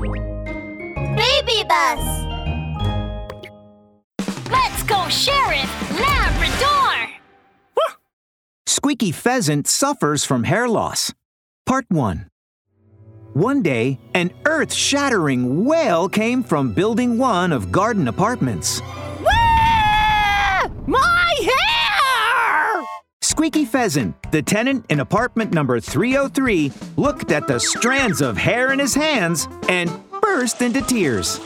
Baby bus. Let's go, Sheriff Labrador! Squeaky Pheasant suffers from hair loss. Part 1. One day, an earth-shattering wail came from Building 1 of Garden Apartments. My hair! Squeaky Pheasant, the tenant in apartment number 303, looked at the strands of hair in his hands and burst into tears.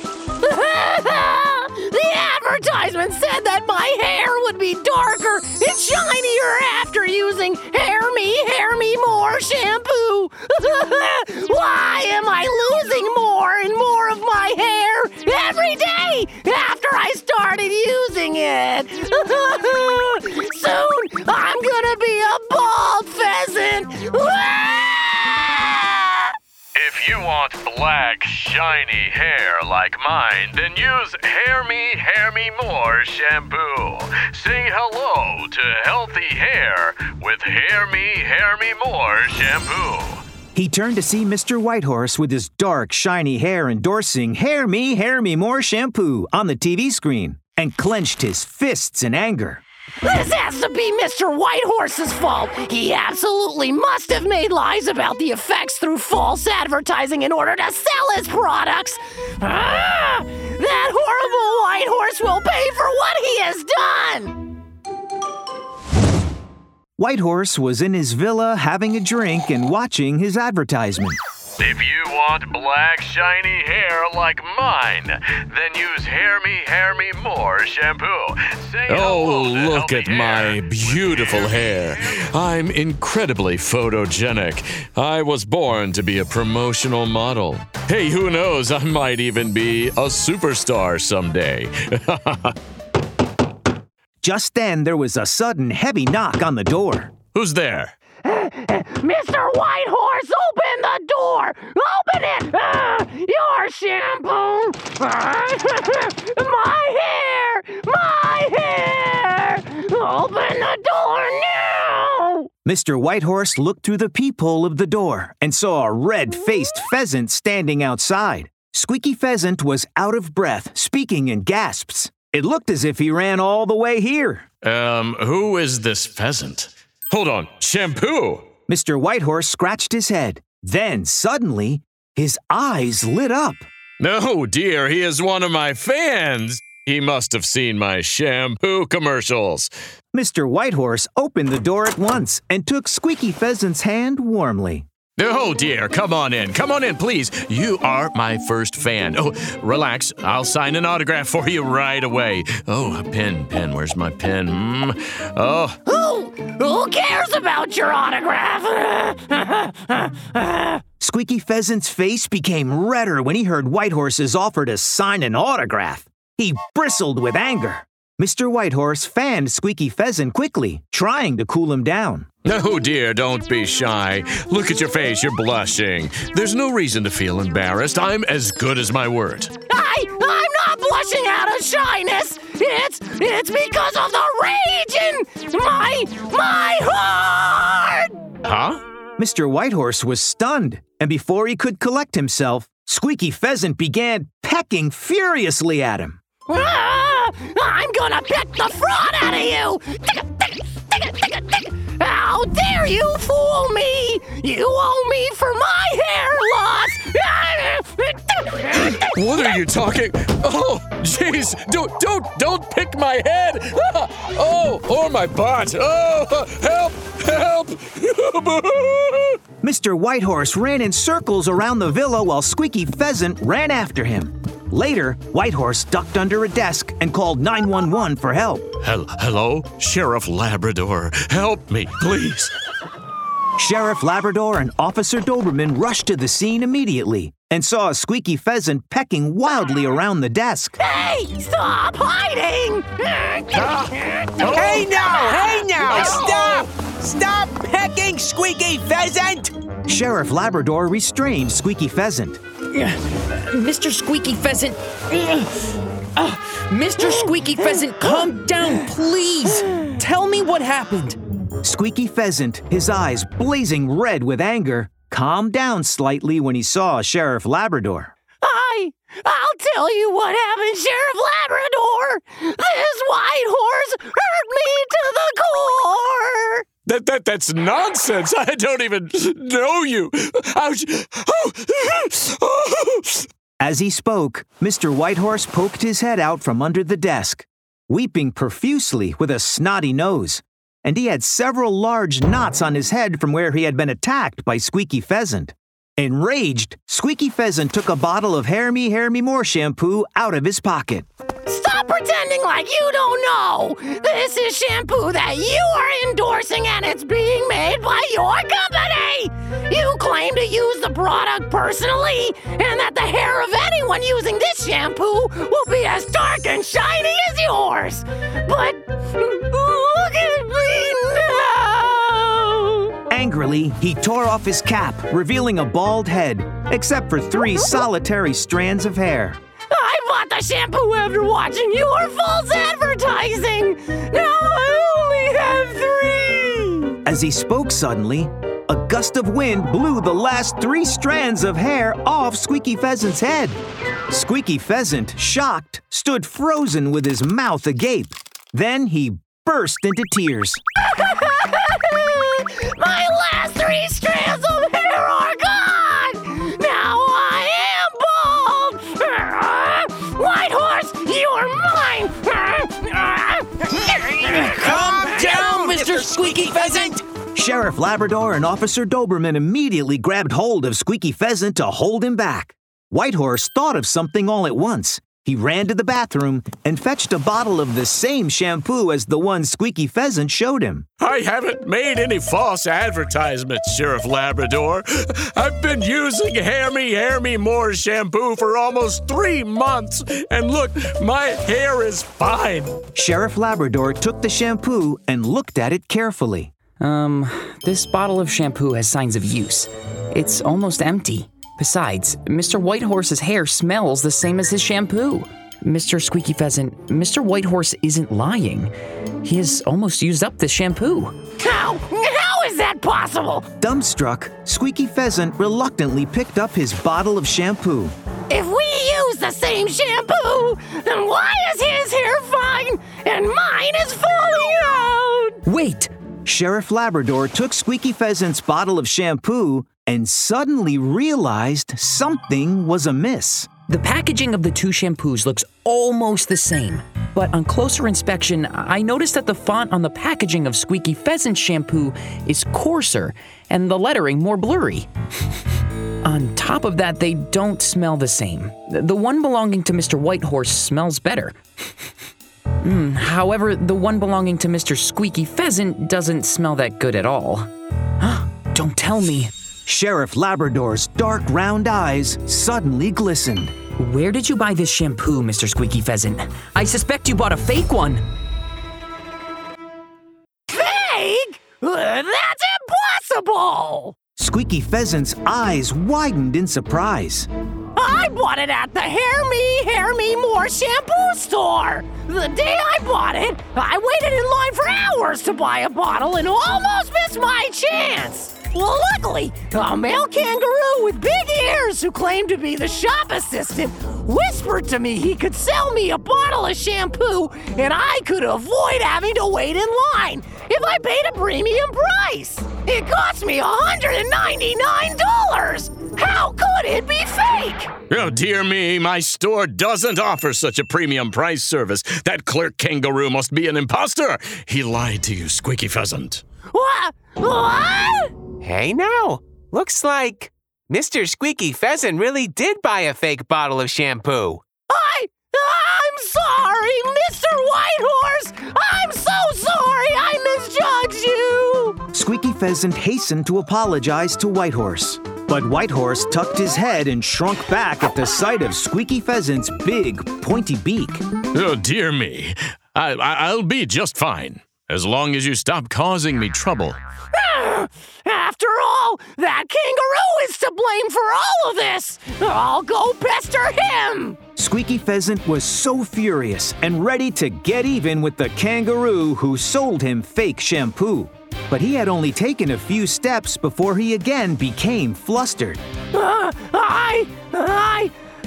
The advertisement said that my hair would be darker and shinier after using Hair Me More shampoo. Why am I losing more and more of my hair every day after I started using it? Soon I'm gonna be a bald pheasant. If you want black, shiny hair like mine, then use Hair Me More shampoo. Say hello to healthy hair with Hair Me More shampoo. He turned to see Mr. Whitehorse with his dark, shiny hair endorsing Hair Me More shampoo on the TV screen and clenched his fists in anger. This has to be Mr. Whitehorse's fault. He absolutely must have made lies about the effects through false advertising in order to sell his products. That horrible Whitehorse will pay for what he has done. Whitehorse was in his villa having a drink and watching his advertisement. If you want black, shiny hair like mine, then use Hair Me More shampoo. Say Oh, hello to look healthy at my hair. beautiful hair. I'm incredibly photogenic. I was born to be a promotional model. Hey, who knows? I might even be a superstar someday. Just then, there was a sudden heavy knock on the door. Who's there? Mr. Whitehorse, open the door! Open it! Your shampoo! My hair! My hair! Open the door now! Mr. Whitehorse looked through the peephole of the door and saw a red-faced pheasant standing outside. Squeaky Pheasant was out of breath, speaking in gasps. It looked as if he ran all the way here. Who is this pheasant? Hold on, shampoo! Mr. Whitehorse scratched his head. Then, suddenly, his eyes lit up. No, dear, he is one of my fans. He must have seen my shampoo commercials. Mr. Whitehorse opened the door at once and took Squeaky Pheasant's hand warmly. Oh, dear, come on in, please. You are my first fan. Oh, relax, I'll sign an autograph for you right away. Oh, a pen, where's my pen? Oh. Who cares about your autograph? Squeaky Pheasant's face became redder when he heard Whitehorse's offer to sign an autograph. He bristled with anger. Mr. Whitehorse fanned Squeaky Pheasant quickly, trying to cool him down. Oh, dear, don't be shy. Look at your face, you're blushing. There's no reason to feel embarrassed. I'm as good as my word. I'm not blushing out of shyness. It's because of the rage in my heart. Huh? Mr. Whitehorse was stunned, and before he could collect himself, Squeaky Pheasant began pecking furiously at him. I'm gonna peck the fraud out of you! How dare you fool me! You owe me for my hair loss! What are you talking? Oh, jeez! Don't pick my head! Oh, or my butt! Oh, help! Mr. Whitehorse ran in circles around the villa while Squeaky Pheasant ran after him. Later, Whitehorse ducked under a desk and called 911 for help. Hello? Sheriff Labrador, help me, please. Sheriff Labrador and Officer Doberman rushed to the scene immediately and saw a Squeaky Pheasant pecking wildly around the desk. Hey, stop hiding! Hey now, stop! Stop pecking, Squeaky Pheasant! Sheriff Labrador restrained Squeaky Pheasant. Mr. Squeaky Pheasant. Mr. Squeaky Pheasant, calm down, please. Tell me what happened. Squeaky Pheasant, his eyes blazing red with anger, calmed down slightly when he saw Sheriff Labrador. I'll tell you what happened, Sheriff Labrador. This white horse hurt me to the core. That's nonsense. I don't even know you. Ouch. As he spoke, Mr. Whitehorse poked his head out from under the desk, weeping profusely with a snotty nose, and he had several large knots on his head from where he had been attacked by Squeaky Pheasant. Enraged, Squeaky Pheasant took a bottle of Hair Me More shampoo out of his pocket. Stop pretending like you don't know. This is shampoo that you are endorsing, and it's being made by your company. You claim to use the product personally, and that the hair of anyone using this shampoo will be as dark and shiny as yours. But look at me now. Angrily, he tore off his cap, revealing a bald head, except for 3 solitary strands of hair. I bought the shampoo after watching your false advertising. Now I only have 3. As he spoke suddenly, a gust of wind blew the last 3 strands of hair off Squeaky Pheasant's head. Squeaky Pheasant, shocked, stood frozen with his mouth agape. Then he burst into tears. My last 3 strands of hair are gone! Now I am bald! White horse, you are mine! Calm down, Mr. Squeaky Pheasant! Sheriff Labrador and Officer Doberman immediately grabbed hold of Squeaky Pheasant to hold him back. Whitehorse thought of something all at once. He ran to the bathroom and fetched a bottle of the same shampoo as the one Squeaky Pheasant showed him. I haven't made any false advertisements, Sheriff Labrador. I've been using Hair Me More shampoo for almost 3 months, and look, my hair is fine. Sheriff Labrador took the shampoo and looked at it carefully. This bottle of shampoo has signs of use. It's almost empty. Besides, Mr. Whitehorse's hair smells the same as his shampoo. Mr. Squeaky Pheasant, Mr. Whitehorse isn't lying. He has almost used up this shampoo. How is that possible? Dumbstruck, Squeaky Pheasant reluctantly picked up his bottle of shampoo. If we use the same shampoo, then why is his hair fine and mine is falling out? Wait! Sheriff Labrador took Squeaky Pheasant's bottle of shampoo and suddenly realized something was amiss. The packaging of the 2 shampoos looks almost the same, but on closer inspection, I noticed that the font on the packaging of Squeaky Pheasant's shampoo is coarser and the lettering more blurry. On top of that, they don't smell the same. The one belonging to Mr. Whitehorse smells better. However, the one belonging to Mr. Squeaky Pheasant doesn't smell that good at all. Don't tell me. Sheriff Labrador's dark round eyes suddenly glistened. Where did you buy this shampoo, Mr. Squeaky Pheasant? I suspect you bought a fake one. Fake? That's impossible! Squeaky Pheasant's eyes widened in surprise. I bought it at the Hair Me More shampoo store. The day I bought it, I waited in line for hours to buy a bottle and almost missed my chance. Well, luckily, a male kangaroo with big ears who claimed to be the shop assistant whispered to me he could sell me a bottle of shampoo and I could avoid having to wait in line if I paid a premium price. It cost me $199. How could it be fake? Oh, dear me, my store doesn't offer such a premium price service. That clerk kangaroo must be an imposter. He lied to you, Squeaky Pheasant. What? Hey now, looks like Mr. Squeaky Pheasant really did buy a fake bottle of shampoo. I'm sorry, Mr. Whitehorse! I'm so sorry I misjudged you! Squeaky Pheasant hastened to apologize to Whitehorse. But Whitehorse tucked his head and shrunk back at the sight of Squeaky Pheasant's big, pointy beak. Oh, dear me. I'll be just fine, as long as you stop causing me trouble. After all, that kangaroo is to blame for all of this! I'll go pester him! Squeaky Pheasant was so furious and ready to get even with the kangaroo who sold him fake shampoo. But he had only taken a few steps before he again became flustered. I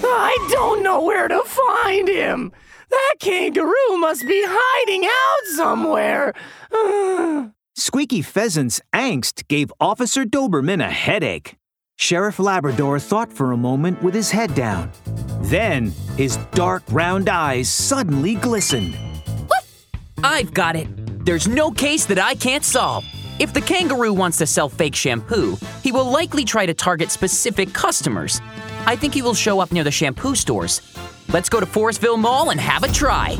don't know where to find him. That kangaroo must be hiding out somewhere. Squeaky Pheasant's angst gave Officer Doberman a headache. Sheriff Labrador thought for a moment with his head down. Then his dark round eyes suddenly glistened. I've got it. There's no case that I can't solve. If the kangaroo wants to sell fake shampoo, he will likely try to target specific customers. I think he will show up near the shampoo stores. Let's go to Forestville Mall and have a try.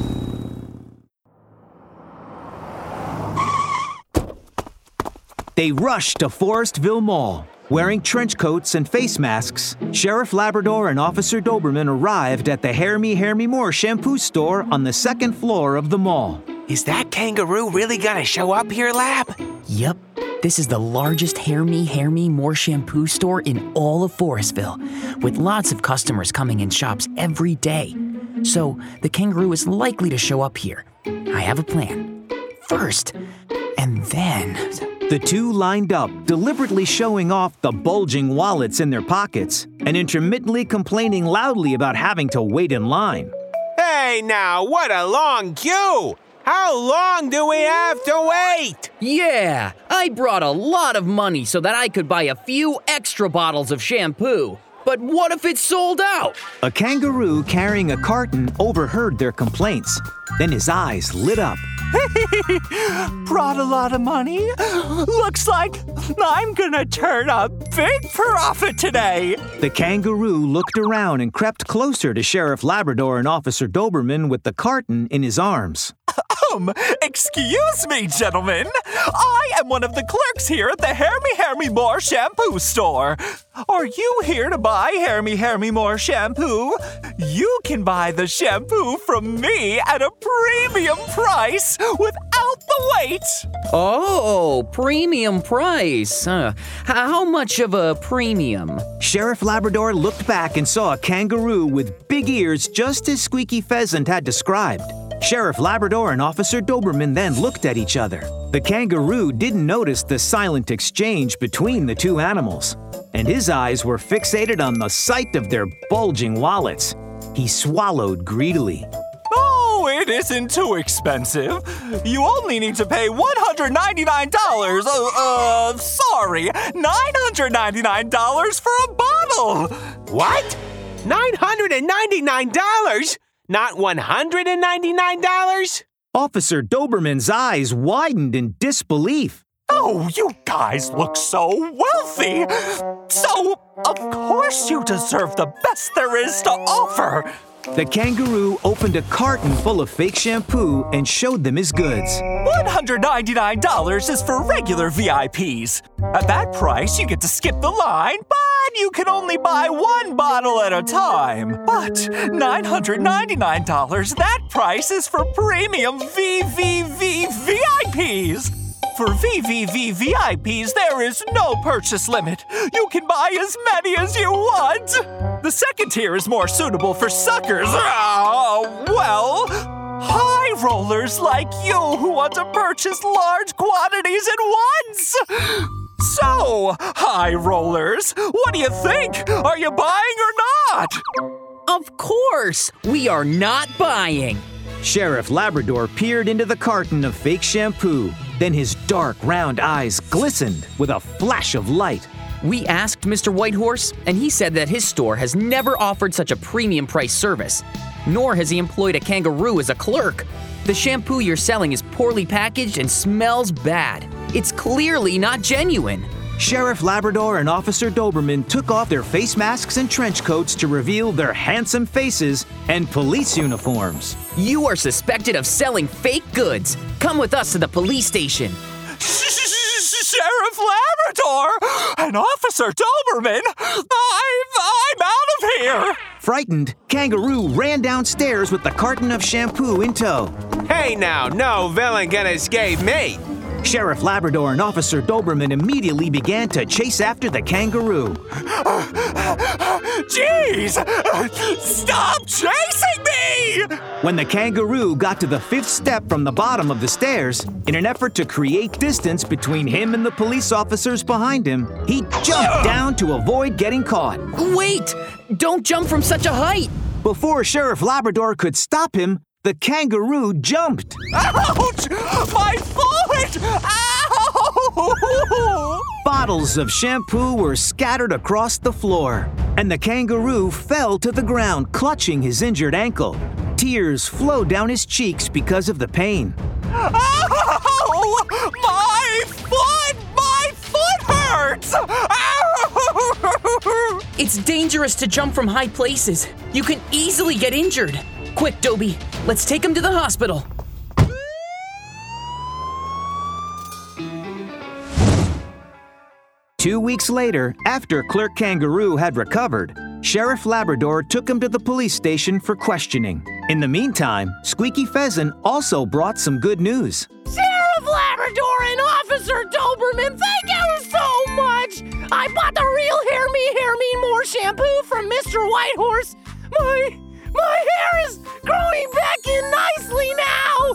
They rushed to Forestville Mall. Wearing trench coats and face masks, Sheriff Labrador and Officer Doberman arrived at the Hair Me More shampoo store on the second floor of the mall. Is that kangaroo really gonna show up here, Lab? Yep, this is the largest Hair Me More shampoo store in all of Forestville, with lots of customers coming in shops every day. So the kangaroo is likely to show up here. I have a plan. First, and then... The two lined up, deliberately showing off the bulging wallets in their pockets and intermittently complaining loudly about having to wait in line. Hey now, what a long queue! How long do we have to wait? Yeah, I brought a lot of money so that I could buy a few extra bottles of shampoo. But what if it's sold out? A kangaroo carrying a carton overheard their complaints. Then his eyes lit up. Brought a lot of money? Looks like I'm gonna turn a big profit today. The kangaroo looked around and crept closer to Sheriff Labrador and Officer Doberman with the carton in his arms. Excuse me, gentlemen. I am one of the clerks here at the Hair Me More shampoo store. Are you here to buy Hair Me More shampoo? You can buy the shampoo from me at a premium price without the wait. Oh, premium price. How much of a premium? Sheriff Labrador looked back and saw a kangaroo with big ears just as Squeaky Pheasant had described. Sheriff Labrador and Officer Doberman then looked at each other. The kangaroo didn't notice the silent exchange between the two animals, and his eyes were fixated on the sight of their bulging wallets. He swallowed greedily. Oh, it isn't too expensive. You only need to pay $199. Sorry, $999 for a bottle. What? $999? Not $199? Officer Doberman's eyes widened in disbelief. Oh, you guys look so wealthy. So, of course you deserve the best there is to offer. The kangaroo opened a carton full of fake shampoo and showed them his goods. $199 is for regular VIPs. At that price, you get to skip the line, but you can only buy one bottle at a time. But $999, that price is for premium VVV VIPs. For VVV VIPs, there is no purchase limit. You can buy as many as you want. The second tier is more suitable for suckers. High rollers like you who want to purchase large quantities at once. So, high rollers, what do you think? Are you buying or not? Of course, we are not buying. Sheriff Labrador peered into the carton of fake shampoo. Then his dark, round eyes glistened with a flash of light. We asked Mr. Whitehorse, and he said that his store has never offered such a premium price service, nor has he employed a kangaroo as a clerk. The shampoo you're selling is poorly packaged and smells bad. It's clearly not genuine. Sheriff Labrador and Officer Doberman took off their face masks and trench coats to reveal their handsome faces and police uniforms. You are suspected of selling fake goods. Come with us to the police station. Sheriff Labrador and Officer Doberman, I'm out of here. Frightened, Kangaroo ran downstairs with the carton of shampoo in tow. Hey now, no villain can escape me. Sheriff Labrador and Officer Doberman immediately began to chase after the kangaroo. Jeez! Stop chasing me! When the kangaroo got to the 5th step from the bottom of the stairs, in an effort to create distance between him and the police officers behind him, he jumped down to avoid getting caught. Wait! Don't jump from such a height! Before Sheriff Labrador could stop him, the kangaroo jumped. Ouch! My foot! Ow! Bottles of shampoo were scattered across the floor, and the kangaroo fell to the ground, clutching his injured ankle. Tears flowed down his cheeks because of the pain. Ow! My foot! My foot hurts! Ow! It's dangerous to jump from high places. You can easily get injured. Quick, Dobie, let's take him to the hospital. Two weeks later, after Clerk Kangaroo had recovered, Sheriff Labrador took him to the police station for questioning. In the meantime, Squeaky Pheasant also brought some good news. Sheriff Labrador and Officer Doberman, thank you so much! I bought the real Hair Me More shampoo from Mr. Whitehorse. My hair is growing back in nicely now!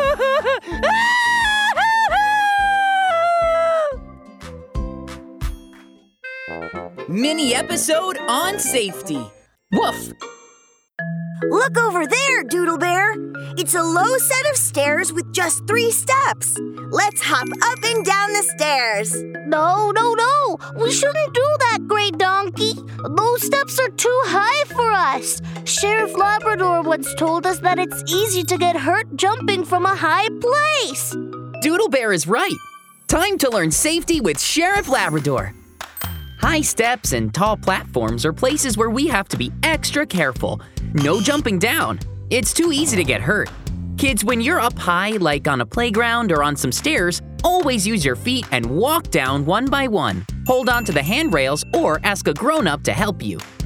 Mini episode on safety. Woof! Look over there, Doodle Bear. It's a low set of stairs with just 3 steps. Let's hop up and down the stairs. No. We shouldn't do that, Great Donkey. Those steps are too high for us. Sheriff Labrador once told us that it's easy to get hurt jumping from a high place. Doodle Bear is right. Time to learn safety with Sheriff Labrador. High steps and tall platforms are places where we have to be extra careful. No jumping down. It's too easy to get hurt. Kids, when you're up high, like on a playground or on some stairs, always use your feet and walk down one by one. Hold on to the handrails or ask a grown-up to help you.